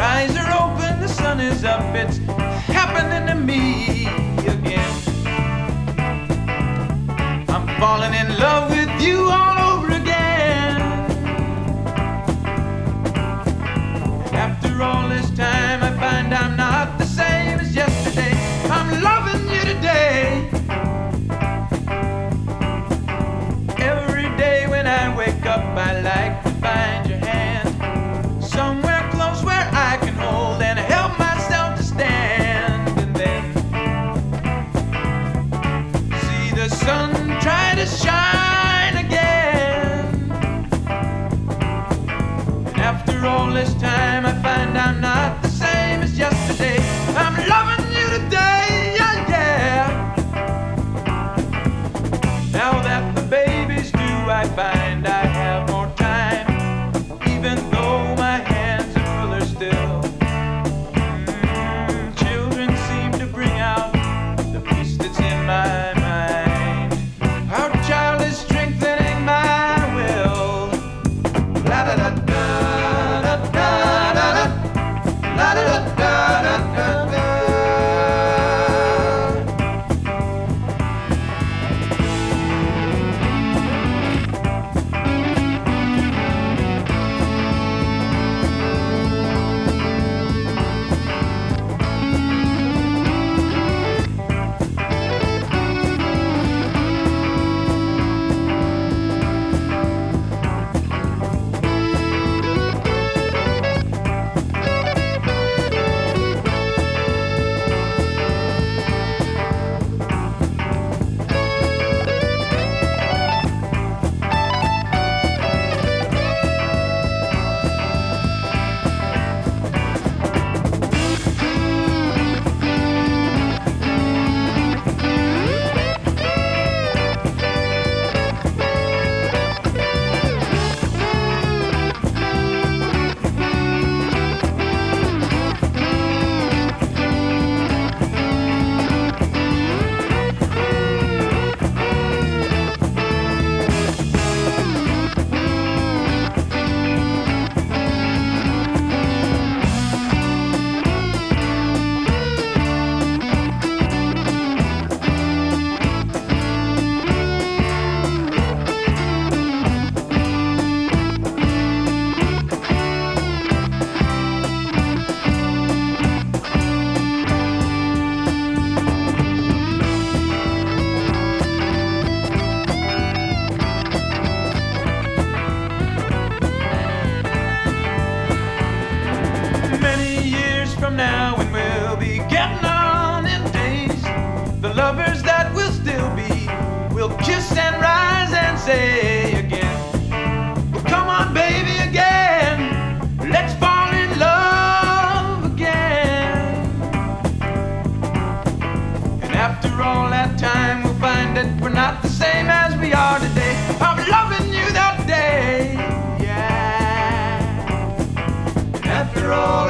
eyes are open, the sun is up, it's happening to me again. I'm falling in love with you all over again. After all this time I find I'm not the same as yesterday. I'm loving you today. Every day when I wake up I like to find your hand somewhere close where I can hold and help myself to stand. And then see the sun try to shine again. And after all this time I find I'm not the same as yesterday. I'm loving you today, yeah, yeah. Now that the baby's due I find I have more time, even though my hands are fuller still. Children seem to bring out the peace that's in my mind. Our child is strengthening my will. La da da da da da da da. La da da da da da da. From now when we'll be getting on in days, the lovers that we'll still be, we'll kiss and rise and say again, well, come on baby again, let's fall in love again. And after all that time we'll find that we're not the same as we are today. I'm loving you that day, yeah. After all